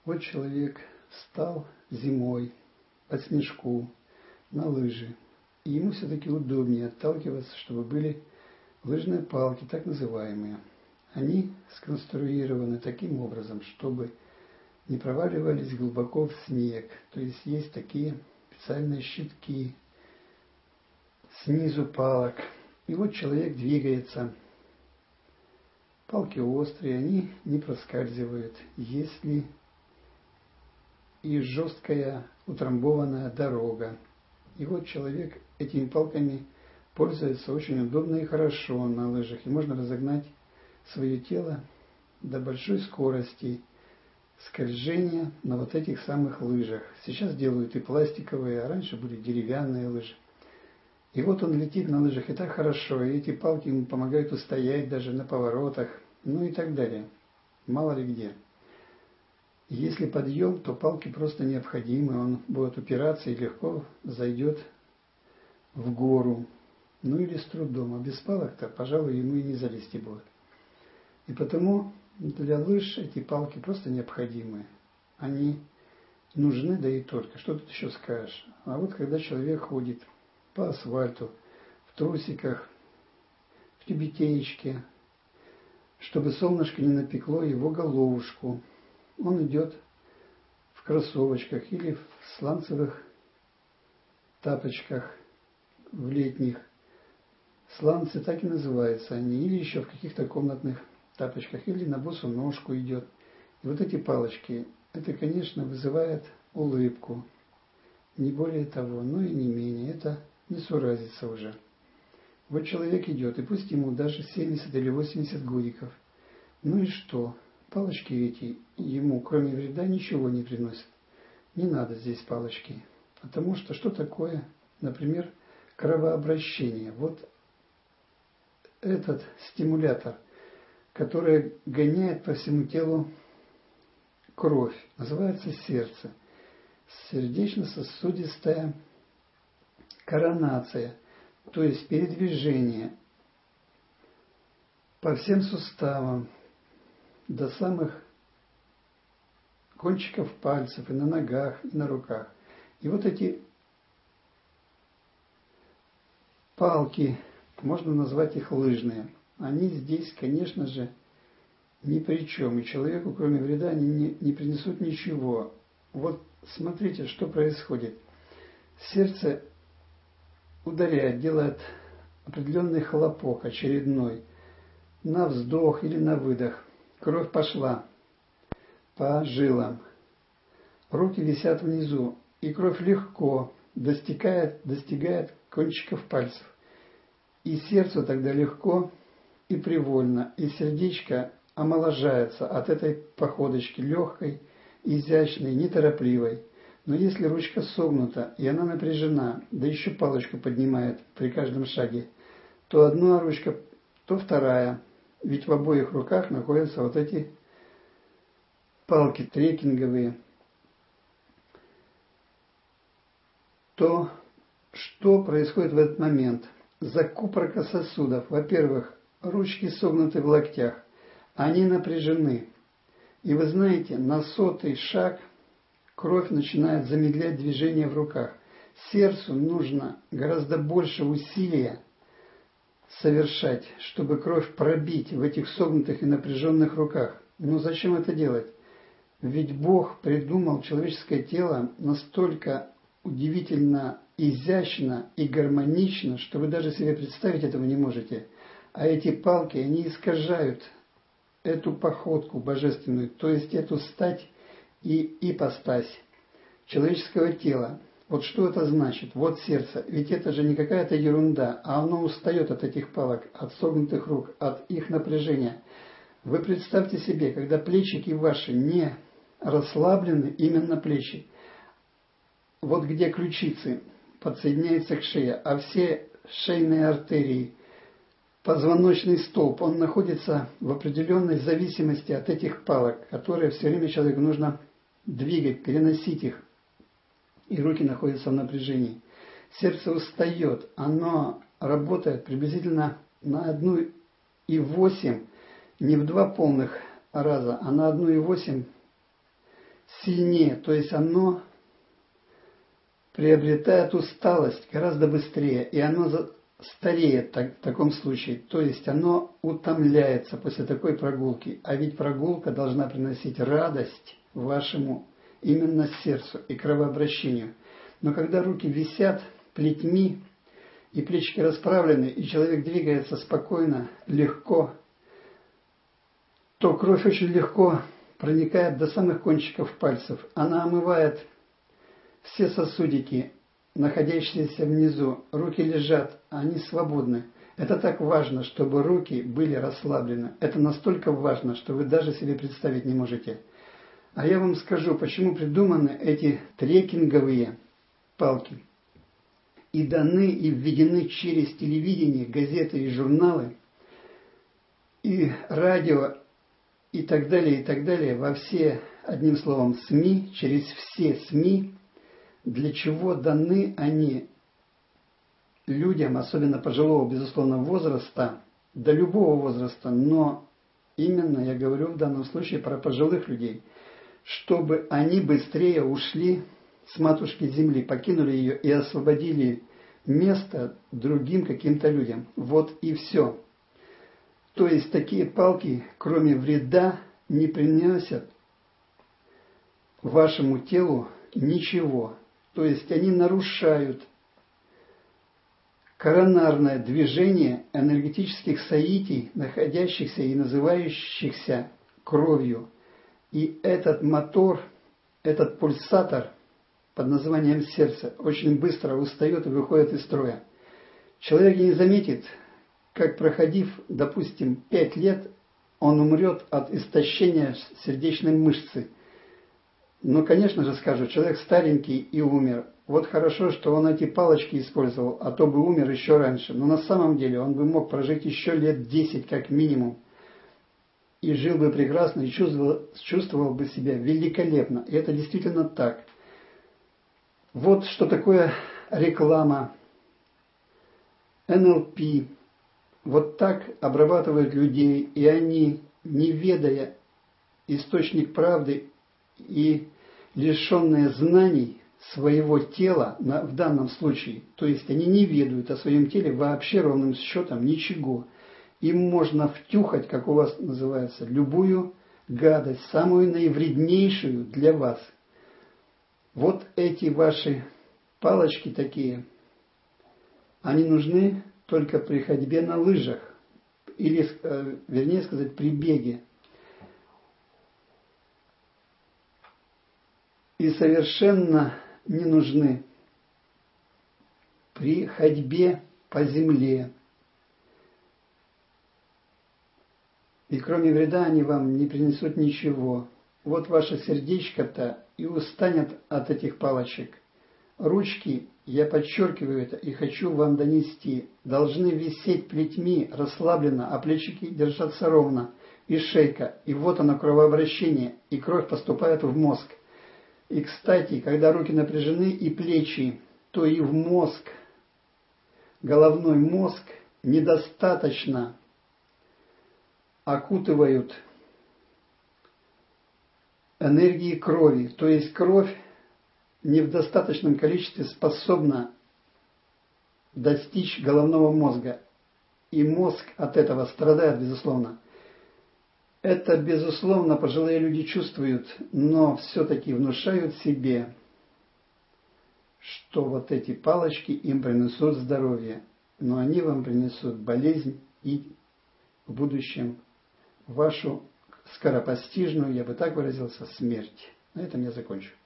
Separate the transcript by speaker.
Speaker 1: Вот человек встал зимой под снежку на лыжи, и ему все-таки удобнее отталкиваться, чтобы были лыжные палки, так называемые. Они сконструированы таким образом, чтобы не проваливались глубоко в снег. То есть есть такие специальные щитки снизу палок. И вот человек двигается. Палки острые, они не проскальзывают, если и жесткая утрамбованная дорога. И вот человек этими палками пользуется очень удобно и хорошо на лыжах. И можно разогнать свое тело до большой скорости скольжения на вот этих самых лыжах. Сейчас делают и пластиковые, а раньше были деревянные лыжи. И вот он летит на лыжах, и так хорошо, и эти палки ему помогают устоять даже на поворотах, ну и так далее. Мало ли где. Если подъем, то палки просто необходимы, он будет упираться и легко зайдет в гору. Ну или с трудом, а без палок-то, пожалуй, ему и не залезть будет. И потому для лыж эти палки просто необходимы. Они нужны, да и только. Что тут еще скажешь? А вот когда человек ходит по асфальту, в трусиках, в тюбетеечке, чтобы солнышко не напекло его головушку, он идет в кроссовочках или в сланцевых тапочках, в летних. Сланцы так и называются они, или еще в каких-то комнатных тапочках, или на босу ножку идет. И вот эти палочки, это, конечно, вызывает улыбку. Не более того, но и не менее. Это несуразица уже. Вот человек идет, и пусть ему даже 70 или 80 годиков. Ну и что? Палочки эти ему, кроме вреда, ничего не приносят. Не надо здесь палочки. Потому что такое, например, кровообращение? Вот этот стимулятор, который гоняет по всему телу кровь, называется сердце. Сердечно-сосудистая коронация, то есть передвижение по всем суставам до самых кончиков пальцев и на ногах, и на руках. И вот эти палки, можно назвать их лыжные, они здесь, конечно же, ни при чем. И человеку, кроме вреда, они не принесут ничего. Вот смотрите, что происходит. Сердце ударяет, делает определенный хлопок очередной на вздох или на выдох. Кровь пошла по жилам. Руки висят внизу, и кровь легко достигает кончиков пальцев. И сердцу тогда легко и привольно, и сердечко омоложается от этой походочки, легкой, изящной, неторопливой. Но если ручка согнута, и она напряжена, да еще палочку поднимает при каждом шаге, то одна ручка, то вторая. Ведь в обоих руках находятся вот эти палки трекинговые. То что происходит в этот момент? Закупорка сосудов. Во-первых, ручки согнуты в локтях. Они напряжены. И вы знаете, на 100-й шаг кровь начинает замедлять движение в руках. Сердцу нужно гораздо больше усилия совершать, чтобы кровь пробить в этих согнутых и напряженных руках. Но зачем это делать? Ведь Бог придумал человеческое тело настолько удивительно изящно и гармонично, что вы даже себе представить этого не можете. А эти палки, они искажают эту походку божественную, то есть эту стать и ипостась человеческого тела. Вот что это значит? Вот сердце. Ведь это же не какая-то ерунда, а оно устает от этих палок, от согнутых рук, от их напряжения. Вы представьте себе, когда плечики ваши не расслаблены, именно плечи, вот где ключицы подсоединяются к шее, а все шейные артерии, позвоночный столб, он находится в определенной зависимости от этих палок, которые все время человеку нужно двигать, переносить их, и руки находятся в напряжении. Сердце устает, оно работает приблизительно на 1,8, не в 2 полных раза, а на 1,8 сильнее, то есть оно приобретает усталость гораздо быстрее, и оно стареет в таком случае, то есть оно утомляется после такой прогулки. А ведь прогулка должна приносить радость вашему именно сердцу и кровообращению. Но когда руки висят плетьми, и плечики расправлены, и человек двигается спокойно, легко, то кровь очень легко проникает до самых кончиков пальцев. Она омывает все сосудики, находящиеся внизу. Руки лежат, они свободны. Это так важно, чтобы руки были расслаблены. Это настолько важно, что вы даже себе представить не можете. А я вам скажу, почему придуманы эти трекинговые палки. И даны, и введены через телевидение, газеты и журналы, и радио, и так далее, во все, одним словом, СМИ, через все СМИ, для чего даны они людям, особенно пожилого, безусловно, возраста, до любого возраста, но именно я говорю в данном случае про пожилых людей, чтобы они быстрее ушли с матушки земли, покинули ее и освободили место другим каким-то людям. Вот и все. То есть такие палки, кроме вреда, не приносят вашему телу ничего. То есть они нарушают коронарное движение энергетических соитий, находящихся и называющихся кровью. И этот мотор, этот пульсатор под названием сердце очень быстро устает и выходит из строя. Человек не заметит, как, проходив, допустим, 5 лет, он умрет от истощения сердечной мышцы. Но, конечно же, скажут, человек старенький и умер. Вот хорошо, что он эти палочки использовал, а то бы умер еще раньше. Но на самом деле он бы мог прожить еще лет 10 как минимум. И жил бы прекрасно, и чувствовал бы себя великолепно. И это действительно так. Вот что такое реклама, НЛП. Вот так обрабатывают людей, и они, не ведая источник правды и лишенные знаний своего тела в данном случае, то есть они не ведают о своем теле вообще ровным счетом ничего. Им можно втюхать, как у вас называется, любую гадость, самую наивреднейшую для вас. Вот эти ваши палочки такие, они нужны только при ходьбе на лыжах, или, вернее сказать, при беге. И совершенно не нужны при ходьбе по земле. И кроме вреда они вам не принесут ничего. Вот ваше сердечко-то и устанет от этих палочек. Ручки, я подчеркиваю это и хочу вам донести, должны висеть плетьми расслабленно, а плечики держаться ровно, и шейка, и вот оно кровообращение, и кровь поступает в мозг. И, кстати, когда руки напряжены и плечи, то и в мозг, головной мозг недостаточно окутывают энергии крови. То есть кровь не в достаточном количестве способна достичь головного мозга. И мозг от этого страдает, безусловно. Это, безусловно, пожилые люди чувствуют, но все-таки внушают себе, что вот эти палочки им принесут здоровье, но они вам принесут болезнь и в будущем вашу скоропостижную, я бы так выразился, смерть. На этом я закончу.